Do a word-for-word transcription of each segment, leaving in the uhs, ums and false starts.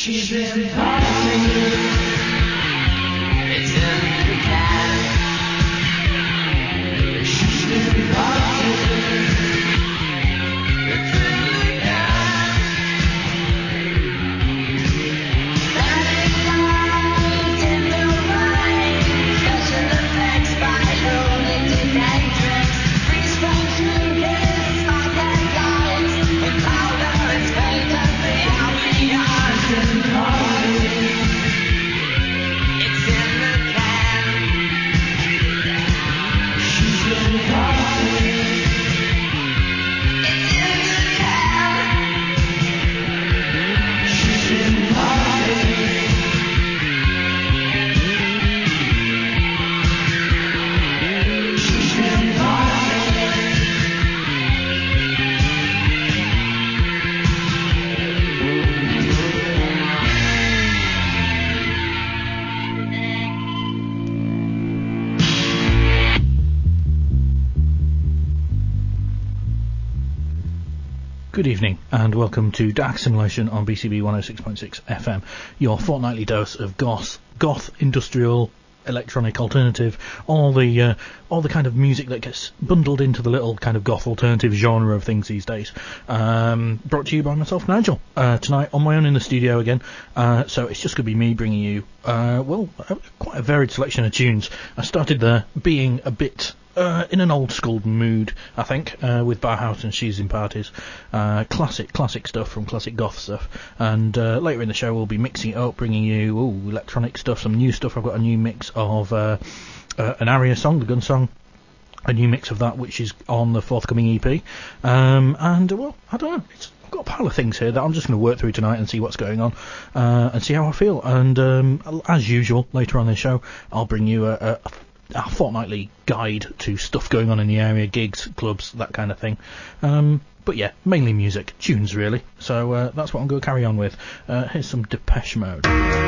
Good evening and welcome to Dark Simulation on B C B one oh six point six F M, your fortnightly dose of goth, goth, industrial, electronic, alternative, all the uh, all the kind of music that gets bundled into the little kind of goth alternative genre of things these days. Um, brought to you by myself, Nigel, uh, tonight on my own in the studio again. Uh, so it's just going to be me bringing you, uh, well, uh, quite a varied selection of tunes. I started there being a bit Uh, in an old school mood, I think, uh, with Bauhaus and She's in Parties. Uh, classic, classic stuff from classic goth stuff. And uh, later in the show we'll be mixing it up, bringing you ooh, electronic stuff, some new stuff. I've got a new mix of uh, uh, an Aria song, the Gun Song, a new mix of that which is on the forthcoming E P. Um, and, uh, well, I don't know, it's, I've got a pile of things here that I'm just going to work through tonight and see what's going on, uh, and see how I feel. And um, as usual, later on in the show, I'll bring you a... a our fortnightly guide to stuff going on in the area, gigs, clubs, that kind of thing. Um, but yeah, mainly music, tunes really. So uh, that's what I'm going to carry on with. Uh, here's some Depeche Mode.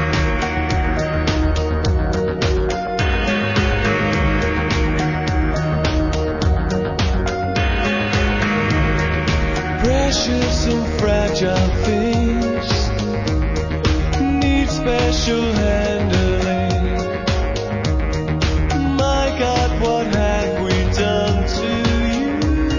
Precious and fragile things need special handling. God, what have we done to you?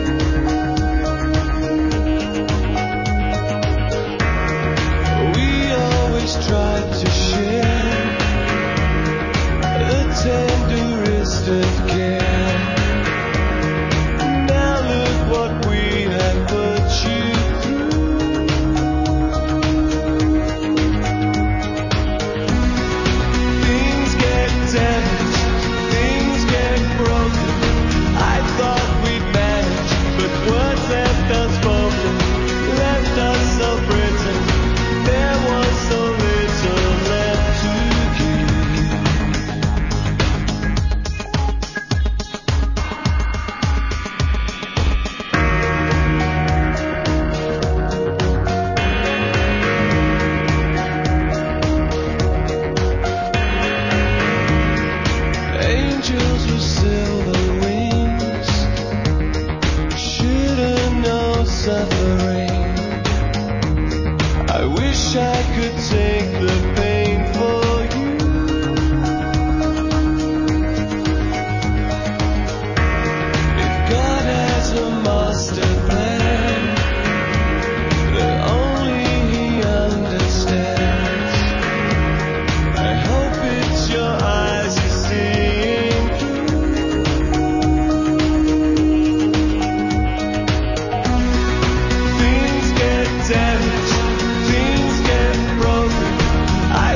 We always tried to share the tenderest of care. Now look what we have put you through. Things get damaged, things get broken. I thought we'd manage, but words left unspoken, left us so brittle. There was so little left to angels with silver wings shouldn't know suffering. I wish I could take the pain for you. If God has a master plan that only He understands, I hope it's your eyes you seeing through. Things get damaged, things get broken. I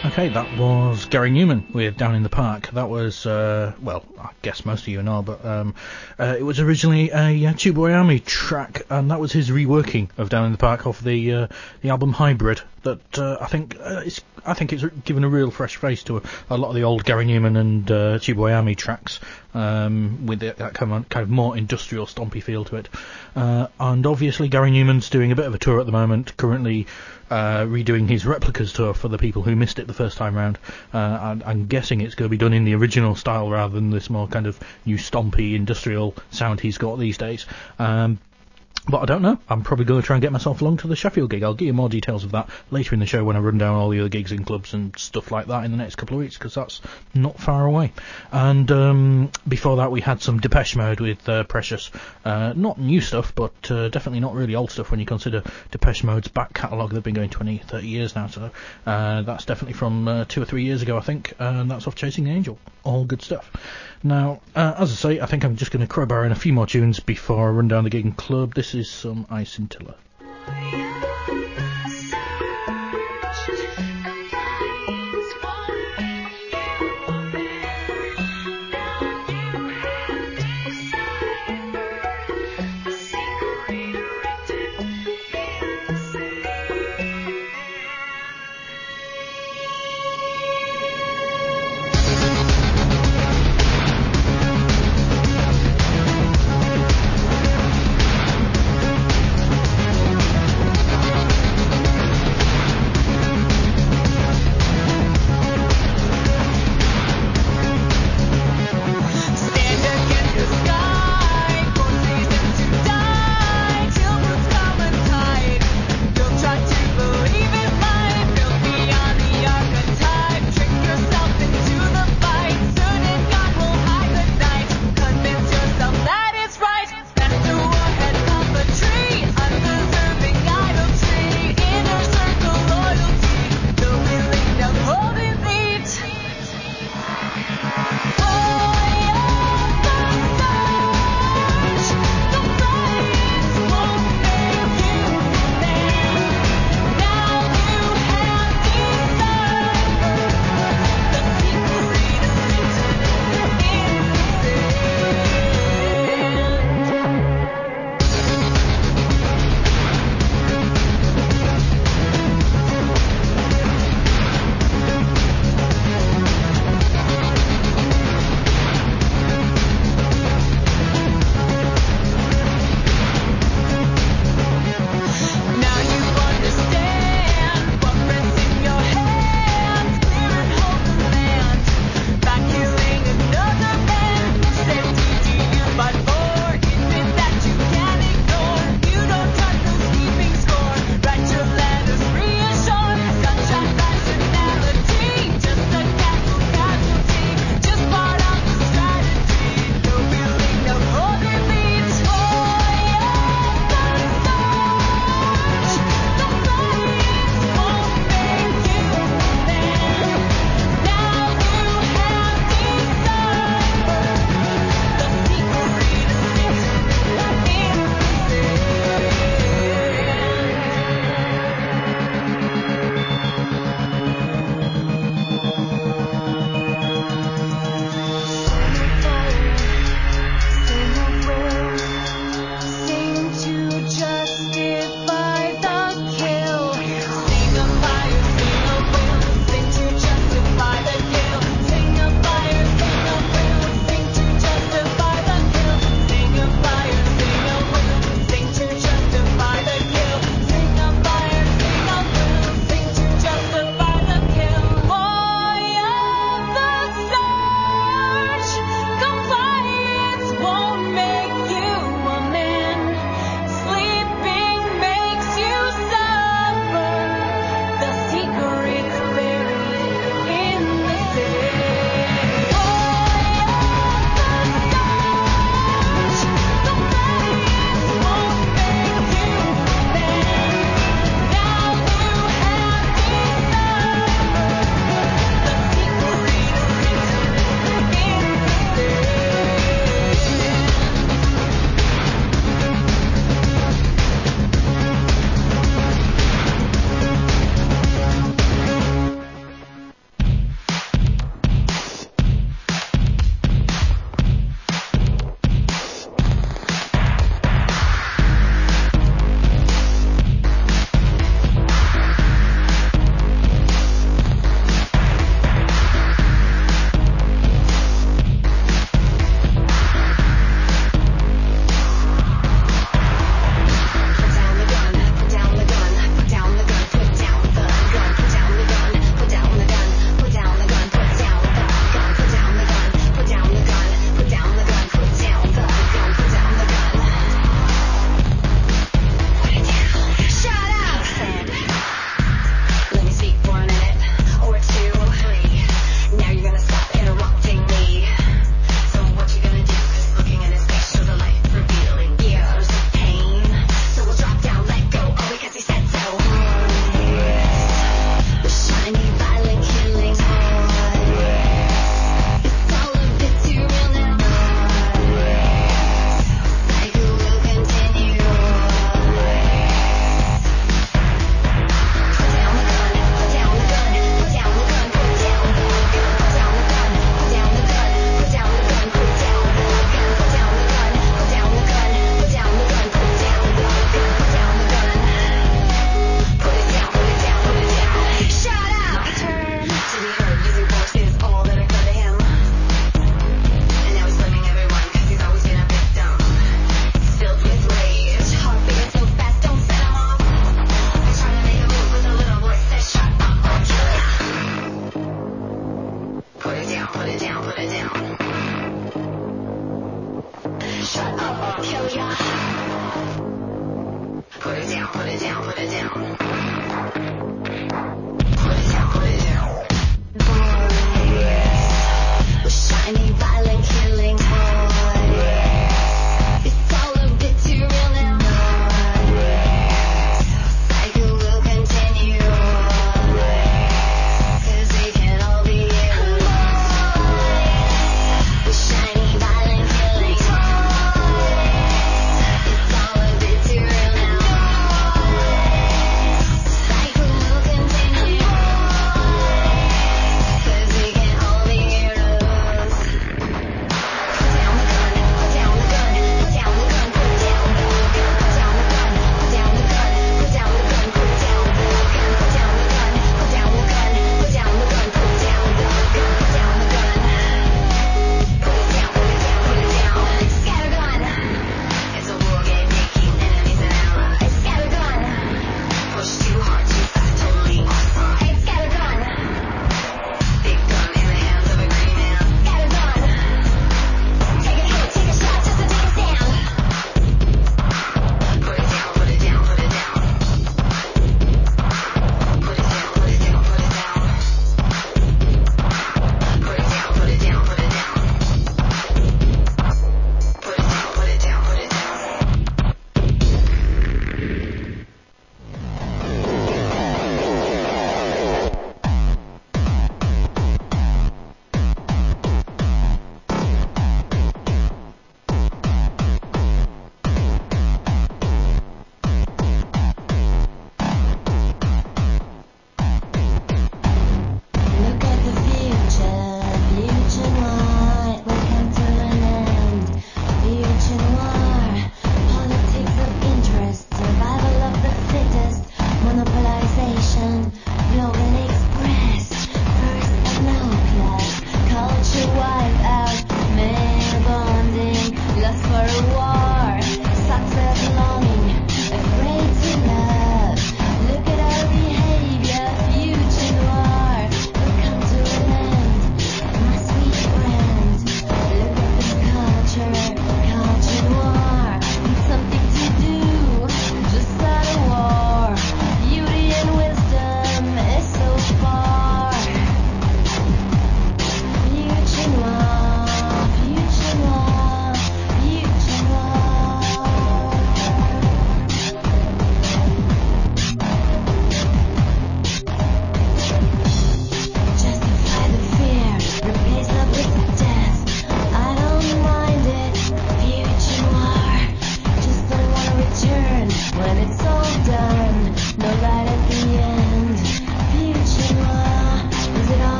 Okay, that was Gary Newman with Down in the Park. That was, uh, well, I guess most of you know, but um, uh, it was originally a uh, Tubeway Army track, and that was his reworking of Down in the Park off the uh, the album Hybrid. That uh, I think uh, it's I think it's given a real fresh face to a, a lot of the old Gary Newman and uh, Tubeway Army tracks, um, with the, that kind of, kind of more industrial, stompy feel to it. Uh, and obviously, Gary Newman's doing a bit of a tour at the moment, currently. Uh, redoing his Replicas tour for the people who missed it the first time round. Uh, I'm, I'm guessing it's going to be done in the original style rather than this more kind of new stompy industrial sound he's got these days. Um, But I don't know. I'm probably going to try and get myself along to the Sheffield gig. I'll give you more details of that later in the show when I run down all the other gigs in clubs and stuff like that in the next couple of weeks, because that's not far away. And um, before that we had some Depeche Mode with uh, Precious. Uh, not new stuff, but uh, definitely not really old stuff when you consider Depeche Mode's back catalogue. They've been going twenty, thirty years now, so uh, that's definitely from uh, two or three years ago, I think, and that's off Chasing the Angel. All good stuff. Now, uh, as I say, I think I'm just going to crowbar in a few more tunes before I run down the gig and club. This is some Eye Scintilla.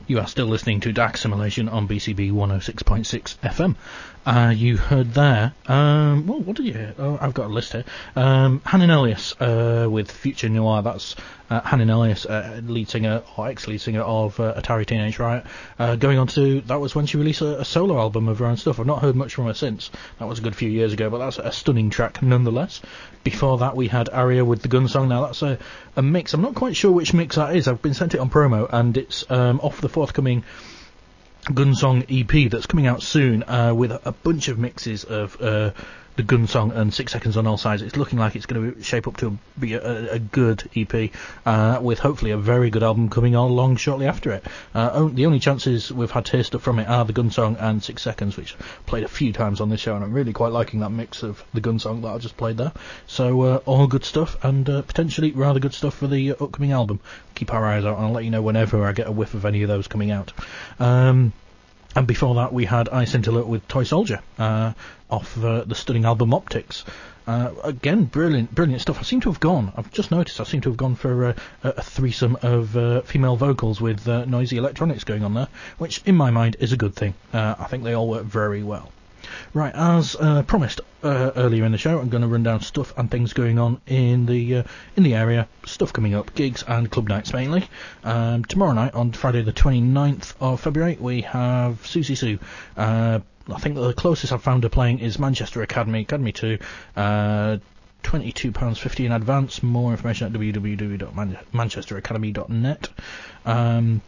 You are still listening to Dark Simulation on B C B one oh six point six F M. Uh, you heard there, um, well, what did you hear? Oh, I've got a list here. Um, Hannon Elias uh, with Future Noir. That's uh, Hannon Elias, uh, lead singer, or ex-lead singer of uh, Atari Teenage Riot. Uh, going on to, that was when she released a, a solo album of her own stuff. I've not heard much from her since. That was a good few years ago, but that's a stunning track nonetheless. Before that, we had Aria with the Gun Song. Now, that's a, a mix. I'm not quite sure which mix that is. I've been sent it on promo, and it's um, off the forthcoming Gun Song E P that's coming out soon, uh, with a, a bunch of mixes of uh, the Gun Song and Six Seconds on All Sides. It's looking like it's going to shape up to be a, a good E P, uh, with hopefully a very good album coming along shortly after it. Uh, on, the only chances we've had to hear stuff from it are the Gun Song and Six Seconds, which I've played a few times on this show, and I'm really quite liking that mix of the Gun Song that I just played there. So uh, all good stuff, and uh, potentially rather good stuff for the uh, upcoming album. Keep our eyes out, and I'll let you know whenever I get a whiff of any of those coming out. Um... And before that, we had I Scintillate with Toy Soldier, uh, off uh, the stunning album Optics. Uh, again, brilliant, brilliant stuff. I seem to have gone, I've just noticed, I seem to have gone for uh, a threesome of uh, female vocals with uh, noisy electronics going on there, which, in my mind, is a good thing. Uh, I think they all work very well. Right, as uh, promised uh, earlier in the show, I'm going to run down stuff and things going on in the uh, in the area, stuff coming up, gigs and club nights mainly. Um, tomorrow night, on Friday the twenty-ninth of February, we have Susie Sue. Uh, I think the closest I've found her playing is Manchester Academy, Academy two, uh, twenty-two pounds fifty in advance. More information at w w w dot manchester academy dot net. Um,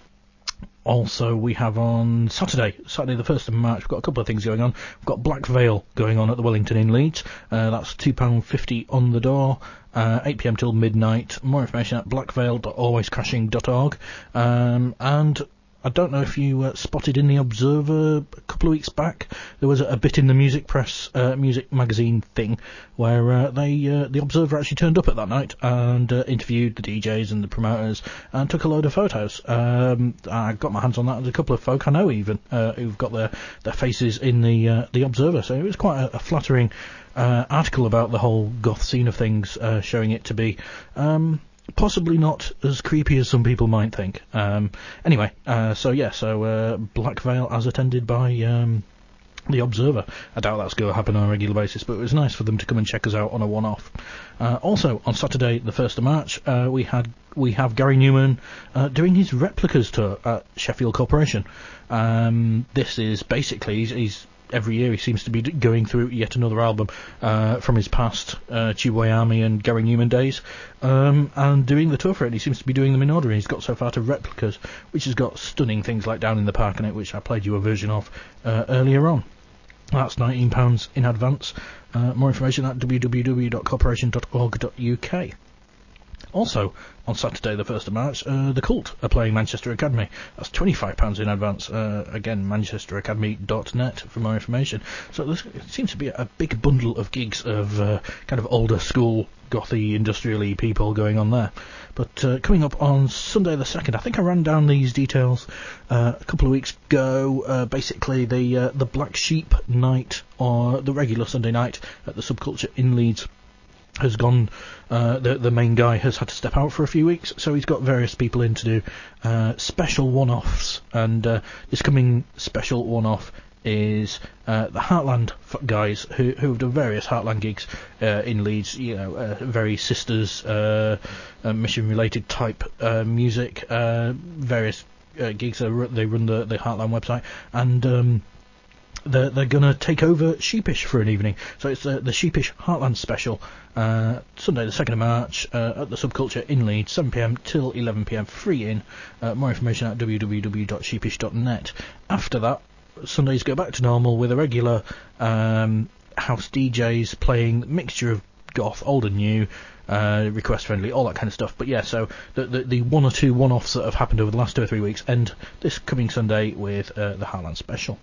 Also, we have on Saturday, Saturday the first of March, we've got a couple of things going on. We've got Black Veil going on at the Wellington in Leeds. Uh, that's two pounds fifty on the door, uh, eight p m till midnight. More information at black veil dot always crashing dot org. Um, and I don't know if you uh, spotted in the Observer a couple of weeks back, there was a, a bit in the Music Press, uh, Music Magazine thing, where uh, they, uh, the Observer actually turned up at that night and uh, interviewed the D Js and the promoters and took a load of photos. Um, I got my hands on that. There's a couple of folk I know even uh, who've got their, their faces in the uh, the Observer, so it was quite a, a flattering uh, article about the whole goth scene of things, uh, showing it to be Um, possibly not as creepy as some people might think. Um, anyway, uh, so yeah, so uh, Black Veil as attended by um, the Observer. I doubt that's going to happen on a regular basis, but it was nice for them to come and check us out on a one-off. Uh, also, on Saturday, the first of March, uh, we had we have Gary Newman uh, doing his Replicas tour at Sheffield Corporation. Um, this is basically he's, he's every year he seems to be d- going through yet another album uh, from his past uh, Tubeway Army and Gary Newman days, um, and doing the tour for it. He seems to be doing them in order, and he's got so far to Replicas, which has got stunning things like Down in the Park in it, which I played you a version of uh, earlier on. That's nineteen pounds in advance. Uh, more information at w w w dot corporation dot org dot u k. Also, on Saturday the first of March, uh, The Cult are playing Manchester Academy. That's twenty-five pounds in advance. Uh, again, manchester academy dot net for more information. So there seems to be a big bundle of gigs of uh, kind of older school, gothy, industrial-y people going on there. But uh, coming up on Sunday the second, I think I ran down these details uh, a couple of weeks ago. Uh, basically, the uh, the Black Sheep night, or the regular Sunday night at the Subculture in Leeds, has gone, uh, the, the main guy has had to step out for a few weeks, so he's got various people in to do uh, special one-offs, and uh, this coming special one-off is uh, the Heartland f- guys who, who have done various Heartland gigs uh, in Leeds, you know, uh, very sisters, uh, uh, mission-related type uh, music, uh, various uh, gigs. They run, they run the, the Heartland website, and um, They're, they're going to take over Sheepish for an evening. So it's uh, the Sheepish Heartland special, uh, Sunday the second of March, uh, at the Subculture in Leeds, seven p m till eleven p m, free in. Uh, more information at w w w dot sheepish dot net. After that, Sundays go back to normal with a regular um, house D Js playing a mixture of goth, old and new, uh, request friendly, all that kind of stuff. But yeah, so the, the, the one or two one-offs that have happened over the last two or three weeks end this coming Sunday with uh, the Heartland special.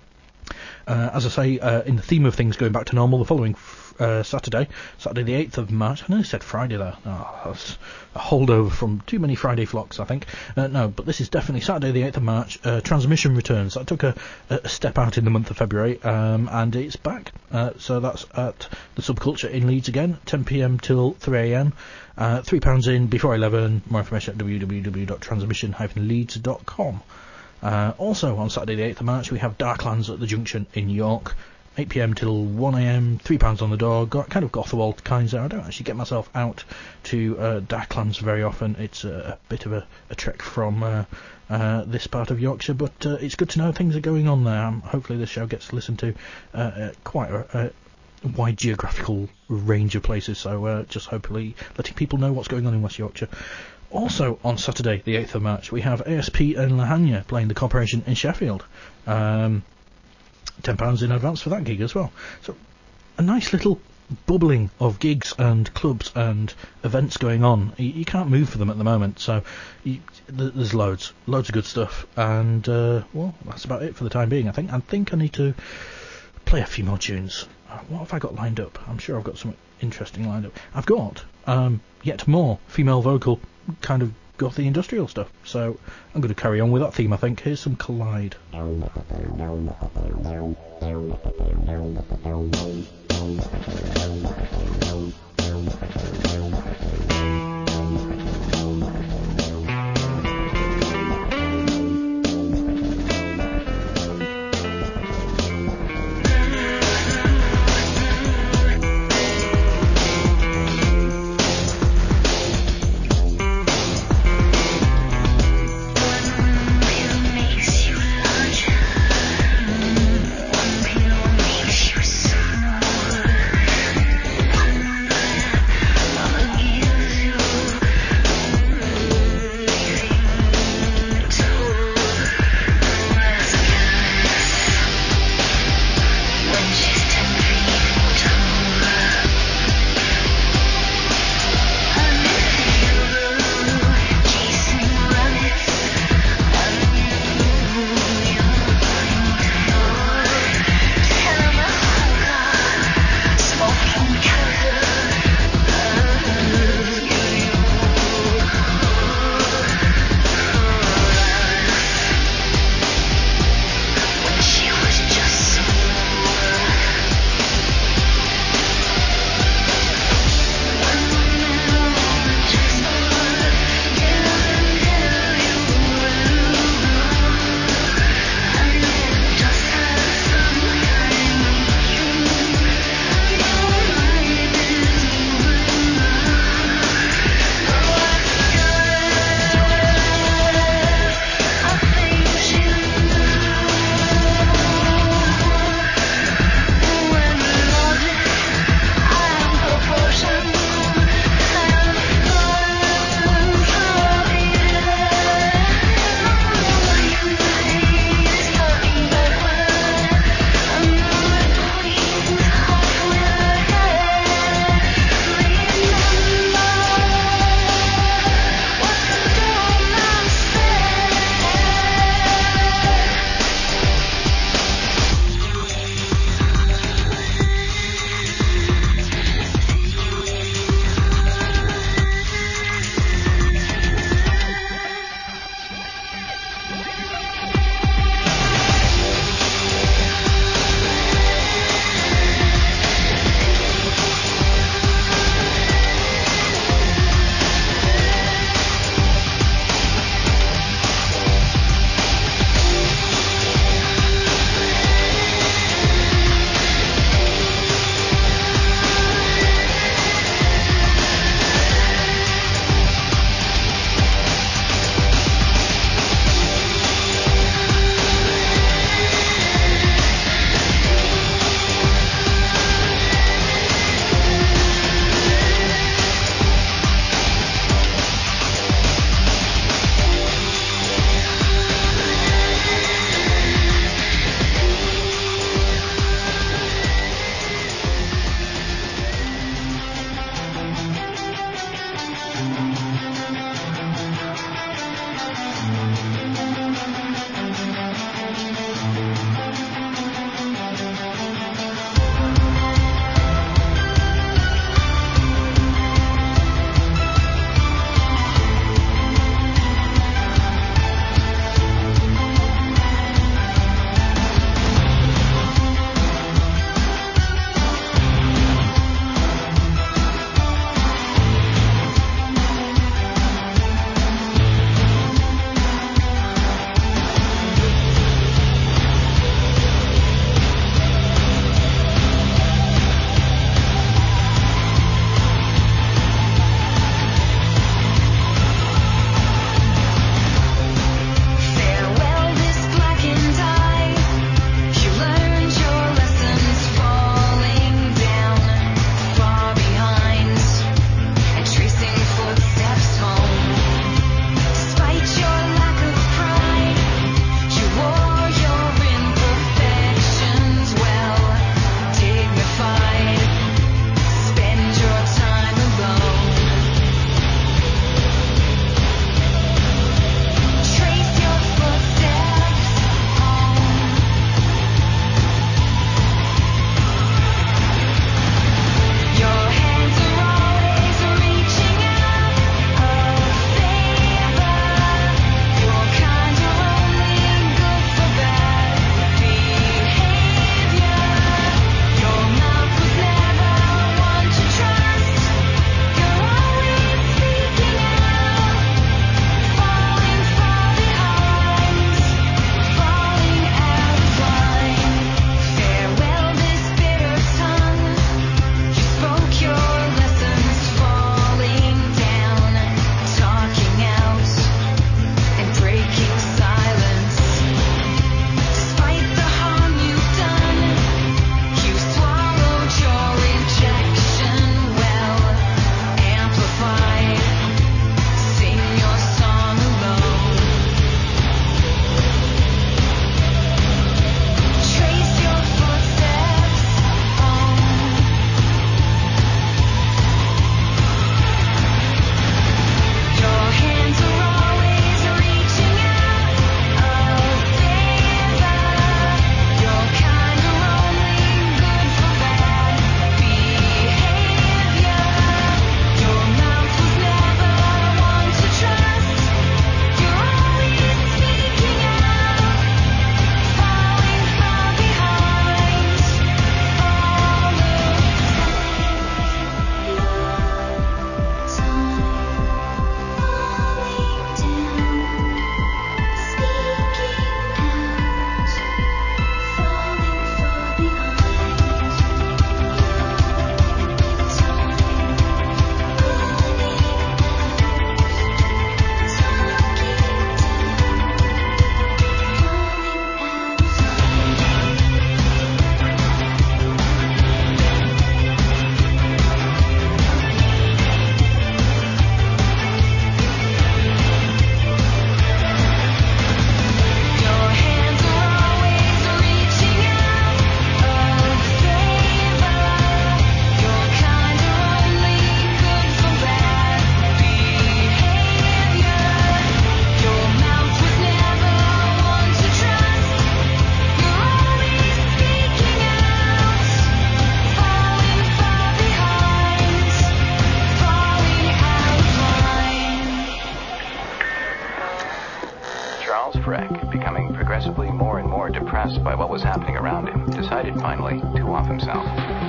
Uh, as I say, uh, in the theme of things going back to normal, the following f- uh, Saturday, Saturday the eighth of March, I nearly said Friday there, oh, that's a holdover from too many Friday flocks, I think. Uh, no, but this is definitely Saturday the eighth of March, uh, Transmission returns. That took a, a step out in the month of February, um, and it's back. Uh, so that's at the Subculture in Leeds again, ten p m till three a m, uh, three pounds in before eleven. More information at w w w dot transmission dash leeds dot com. Uh, also on Saturday the eighth of March we have Darklands at the Junction in York, eight p m till one a m, three pounds on the door. Got kind of Gotherwold kinds there. I don't actually get myself out to uh, Darklands very often. It's a, a bit of a, a trek from uh, uh, this part of Yorkshire, but uh, it's good to know things are going on there. Um, hopefully this show gets listened to uh, uh, quite a, a wide geographical range of places, so uh, just hopefully letting people know what's going on in West Yorkshire. Also on Saturday the eighth of March we have A S P and Lahania playing the Corporation in Sheffield. Um, ten pounds in advance for that gig as well. So a nice little bubbling of gigs and clubs and events going on. You, you can't move for them at the moment, so you, th- there's loads, loads of good stuff. And uh, well, that's about it for the time being. I think I think I need to play a few more tunes. Uh, what have I got lined up? I'm sure I've got something interesting lined up. I've got um, yet more female vocal kind of gothy industrial stuff. So I'm going to carry on with that theme, I think. Here's some Collide. Makes you larger. Charles Freck, becoming progressively more and more depressed by what was happening around him, decided finally to off himself.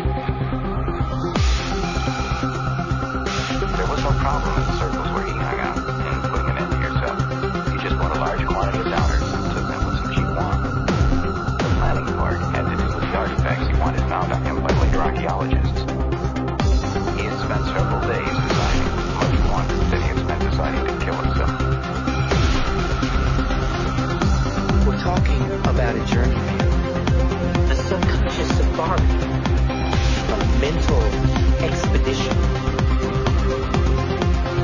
There was no problem in the circles where he hung out in putting an end to yourself. He just bought a large quantity of downers and took them with some cheap wine. The planning part had to do with the artifacts he wanted found on him by later archaeologists. He had spent several days deciding, much longer than he had spent deciding to kill himself. We're talking about a journey, man. A subconscious safari. A mental expedition.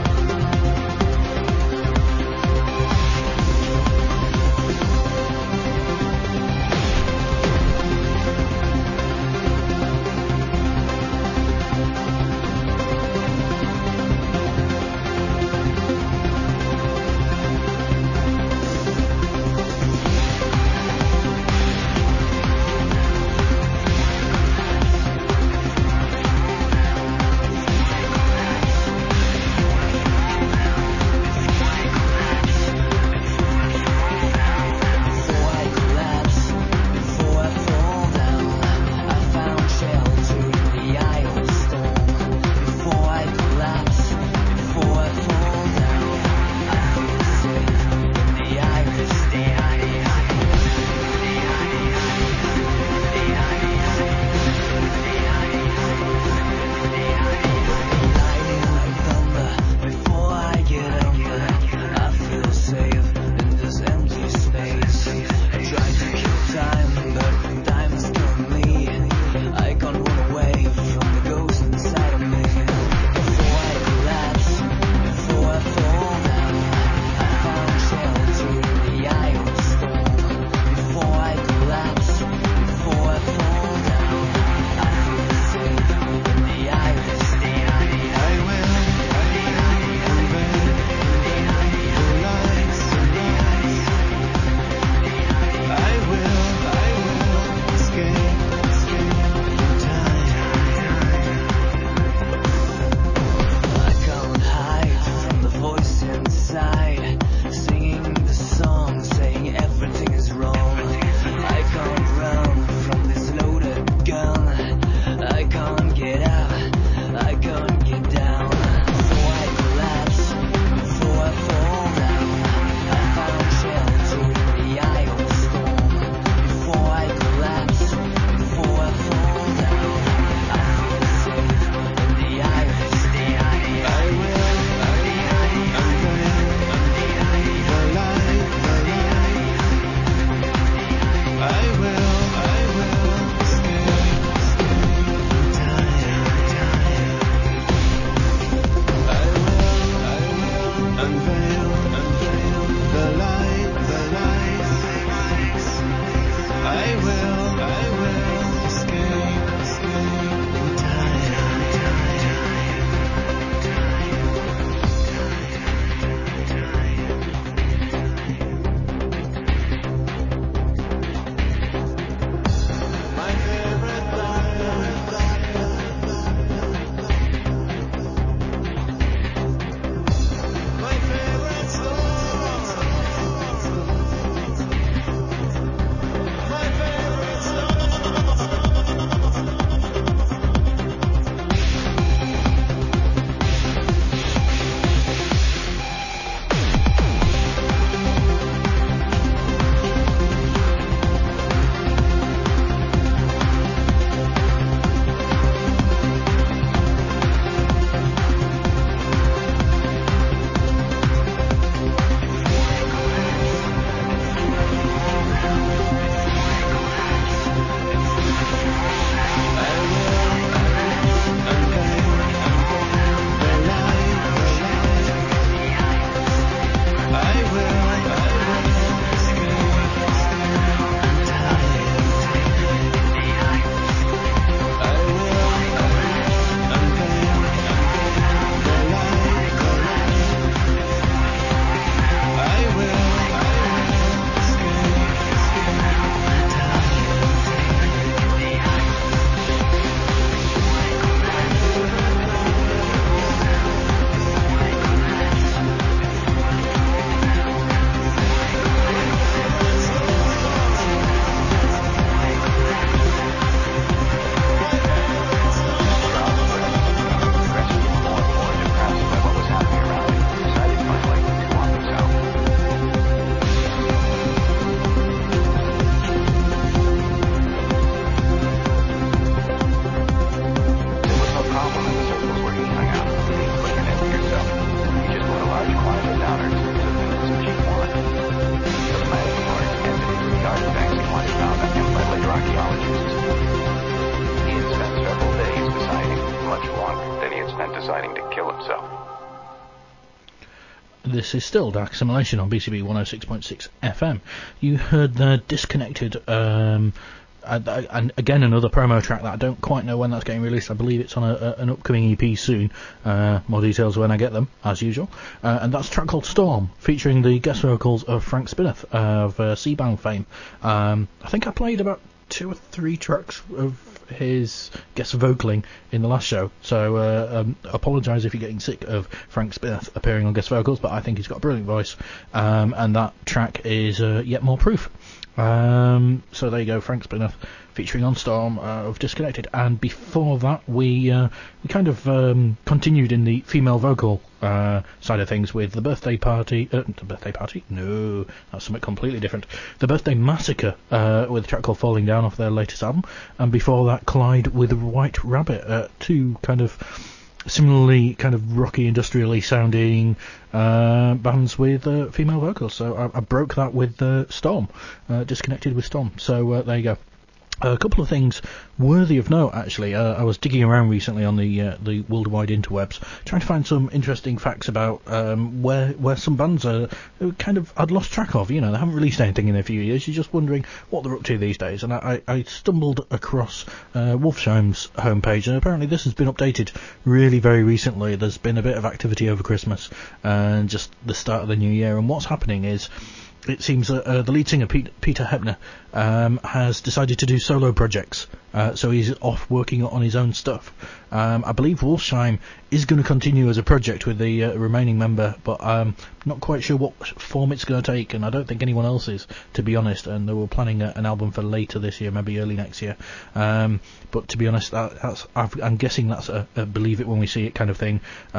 This is still Dark Assimilation on B C B one oh six point six F M. You heard the Disconnected, um, and, and again another promo track that I don't quite know when that's getting released. I believe it's on a, a, an upcoming E P soon. Uh, more details when I get them, as usual. Uh, and that's a track called Storm, featuring the guest vocals of Frank Spineth of uh, Seabound fame. Um, I think I played about two or three tracks of his guest vocaling in the last show, so uh, um, apologise if you're getting sick of Frank Spineth appearing on guest vocals, but I think he's got a brilliant voice, um, and that track is uh, yet more proof. Um, so there you go, Frank Spineth featuring on Storm uh, of Disconnected, and before that we uh, we kind of um, continued in the female vocal uh, side of things with the Birthday Party, uh, the Birthday Party? No, that's something completely different. The Birthday Massacre uh, with a track called Falling Down off their latest album, and before that Collide with White Rabbit, uh, two kind of similarly kind of rocky, industrially sounding uh, bands with uh, female vocals. So I, I broke that with uh, Storm, uh, Disconnected with Storm. So uh, there you go. A couple of things worthy of note, actually. Uh, I was digging around recently on the uh, the worldwide interwebs, trying to find some interesting facts about um, where where some bands are kind of I'd lost track of. You know, they haven't released anything in a few years. You're just wondering what they're up to these days. And I, I stumbled across uh, Wolfsheim's homepage, and apparently this has been updated really very recently. There's been a bit of activity over Christmas and just the start of the new year. And what's happening is, it seems that uh, the lead singer, Pete, Peter Hepner, um, has decided to do solo projects. Uh, so he's off working on his own stuff. Um, I believe Wolfsheim is going to continue as a project with the uh, remaining member, but I'm not quite sure what form it's going to take, and I don't think anyone else is, to be honest. And they were planning a, an album for later this year, maybe early next year. Um, but to be honest, that, that's, I'm guessing that's a, a believe it when we see it kind of thing.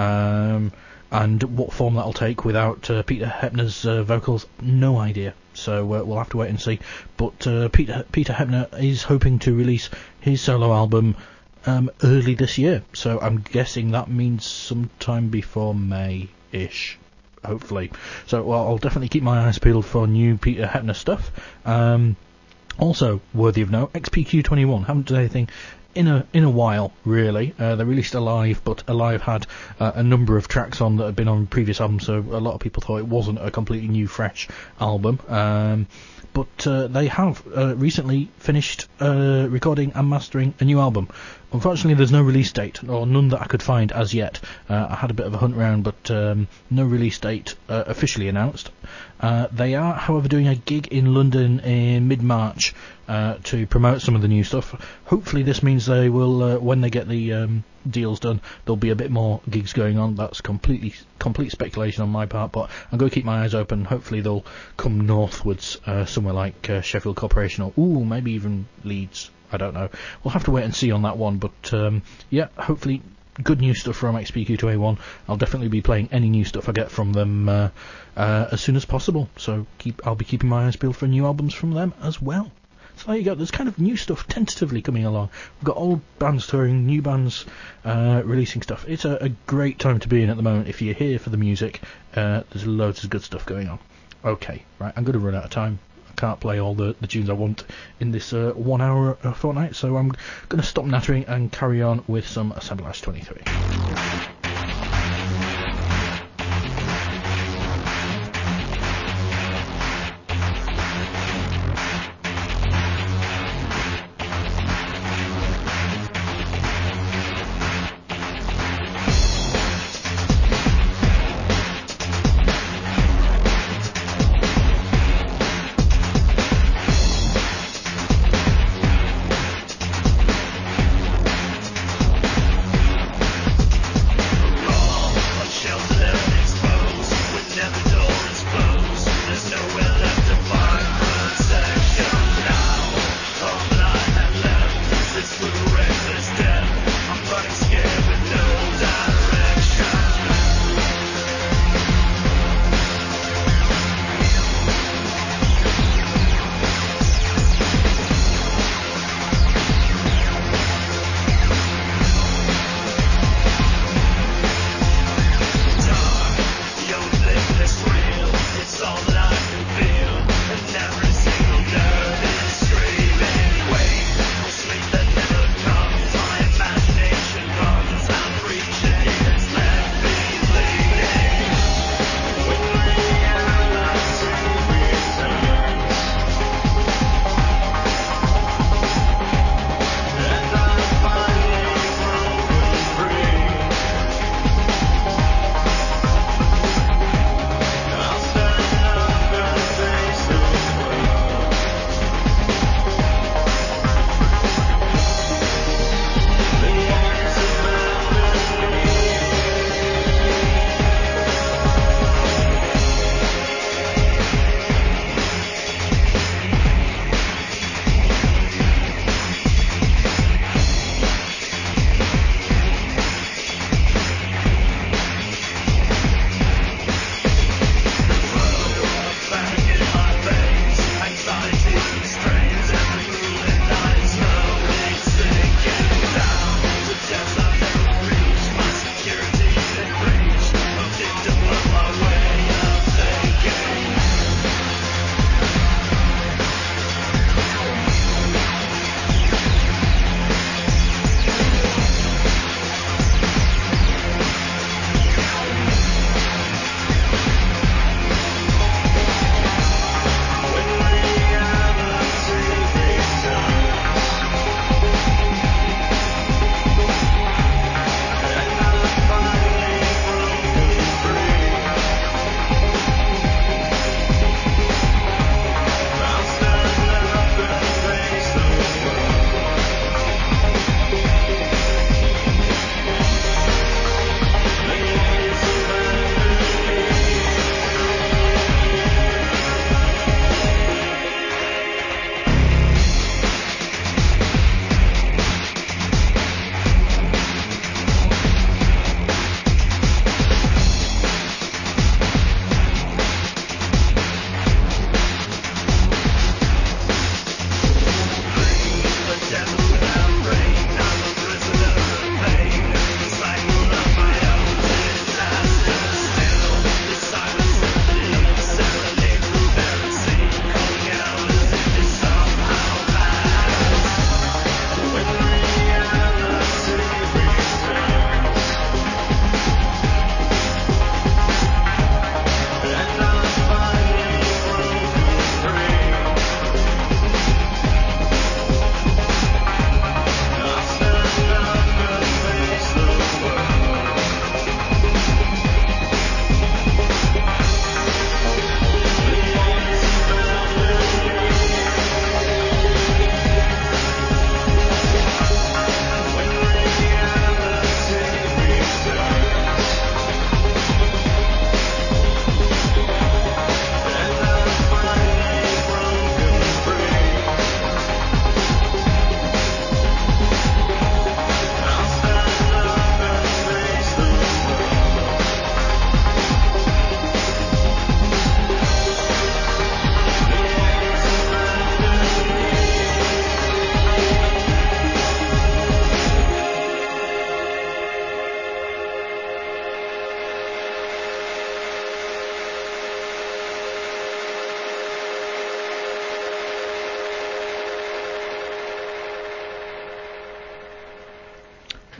Um, And what form that'll take without uh, Peter Hepner's uh, vocals, no idea. So uh, we'll have to wait and see. But uh, Peter Peter Hepner is hoping to release his solo album um, early this year. So I'm guessing that means sometime before May-ish, hopefully. So well, I'll definitely keep my eyes peeled for new Peter Hepner stuff. Um, also worthy of note, X P Q twenty-one haven't done anything in a in a while, really. Uh, they released Alive, but Alive had uh, a number of tracks on that had been on previous albums, so a lot of people thought it wasn't a completely new, fresh album. Um, but uh, they have uh, recently finished uh, recording and mastering a new album. Unfortunately, there's no release date, or none that I could find as yet. Uh, I had a bit of a hunt around, but um, no release date uh, officially announced. Uh, they are, however, doing a gig in London in mid-March uh, to promote some of the new stuff. Hopefully this means they will, uh, when they get the um, deals done, there'll be a bit more gigs going on. That's completely complete speculation on my part, but I'm going to keep my eyes open. Hopefully they'll come northwards, uh, somewhere like uh, Sheffield Corporation, or ooh, maybe even Leeds. I don't know. We'll have to wait and see on that one, but um, yeah, hopefully good new stuff from X P Q twenty-one. I'll definitely be playing any new stuff I get from them uh, uh, as soon as possible, so keep I'll be keeping my eyes peeled for new albums from them as well. So there you go, there's kind of new stuff tentatively coming along. We've got old bands touring, new bands uh, releasing stuff. It's a, a great time to be in at the moment. If you're here for the music, uh, there's loads of good stuff going on. Okay, right, I'm going to run out of time. Can't play all the, the tunes I want in this uh, one hour uh, fortnight, so I'm going to stop nattering and carry on with some Assemblage twenty-three.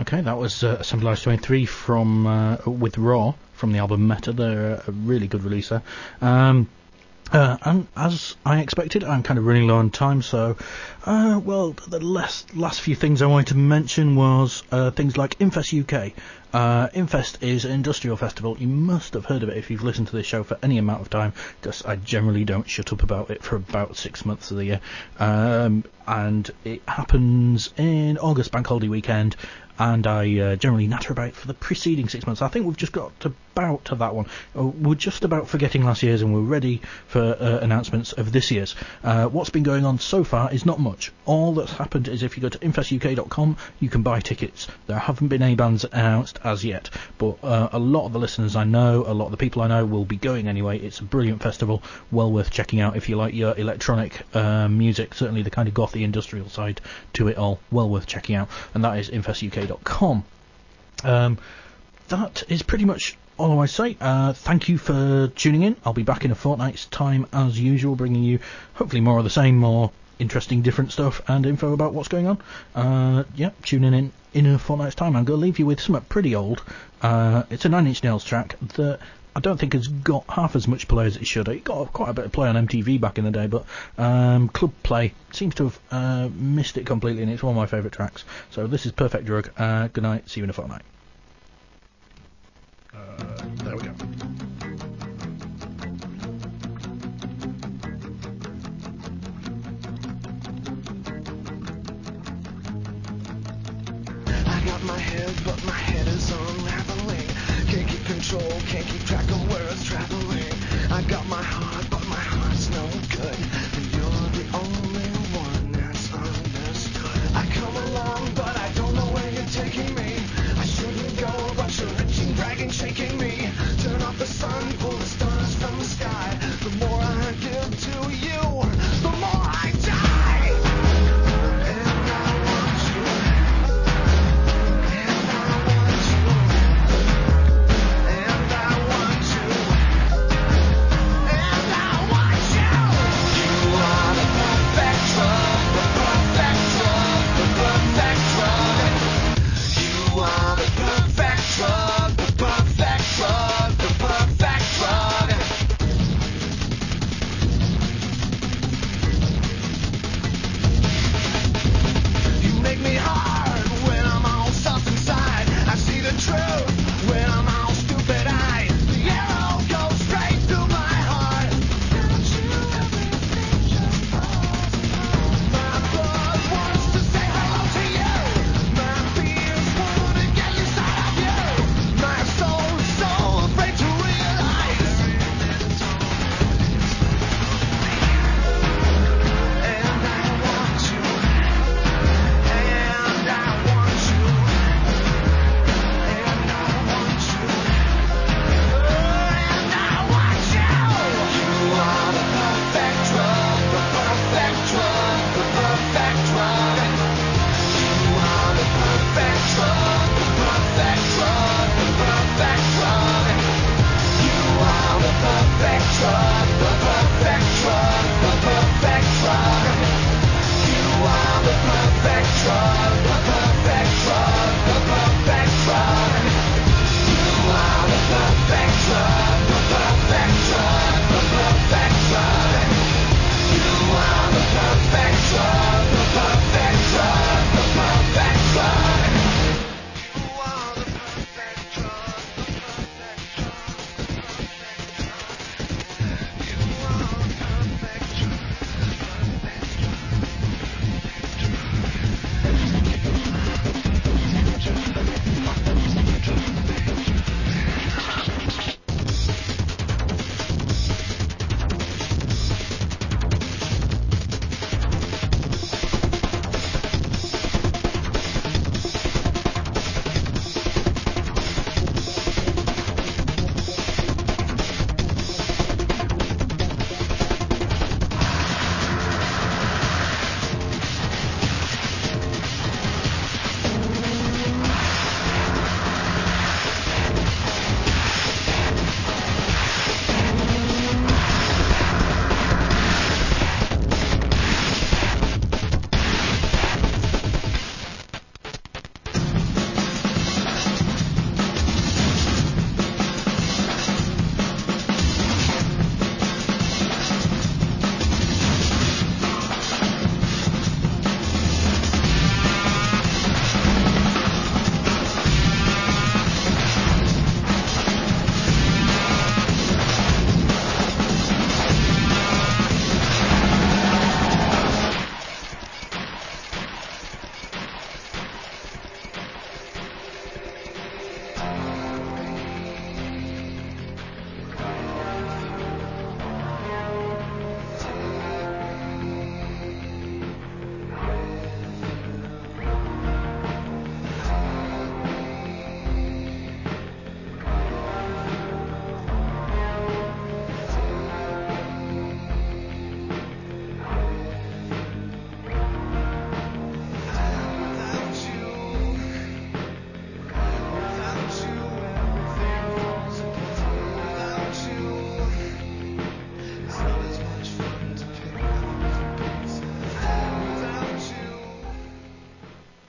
Okay, that was uh, Assemblage twenty-three from uh, with Raw from the album Meta. They're a really good release there. Um, uh, and as I expected, I'm kind of running low on time, so uh, well, the last last few things I wanted to mention was uh, things like Infest U K. Uh, Infest is an industrial festival. You must have heard of it if you've listened to this show for any amount of time, because I generally don't shut up about it for about six months of the year. Um, and it happens in August, bank holiday weekend, and I uh, generally natter about it for the preceding six months. I think we've just got to about to that one. Uh, we're just about forgetting last year's, and we're ready for uh, announcements of this year's. Uh, what's been going on so far is not much. All that's happened is if you go to infest U K dot com, you can buy tickets. There haven't been any bands announced as yet, but uh, a lot of the listeners I know, a lot of the people I know will be going anyway. It's a brilliant festival, well worth checking out if you like your electronic uh, music, certainly the kind of gothy industrial side to it all, well worth checking out, and that is infest U K dot com. Um, that is pretty much all I want to say. Uh, thank you for tuning in. I'll be back in a fortnight's time as usual, bringing you hopefully more of the same, more interesting, different stuff and info about what's going on. Uh, yeah, tune in in, in a fortnight's time. I'm going to leave you with something pretty old. Uh, it's a Nine Inch Nails track that I don't think has got half as much play as it should. It got quite a bit of play on M T V back in the day, but um, Club Play seems to have uh, missed it completely, and it's one of my favourite tracks. So this is Perfect Drug. Uh, good night. See you in a fortnight. Uh, there we go. I got my head, but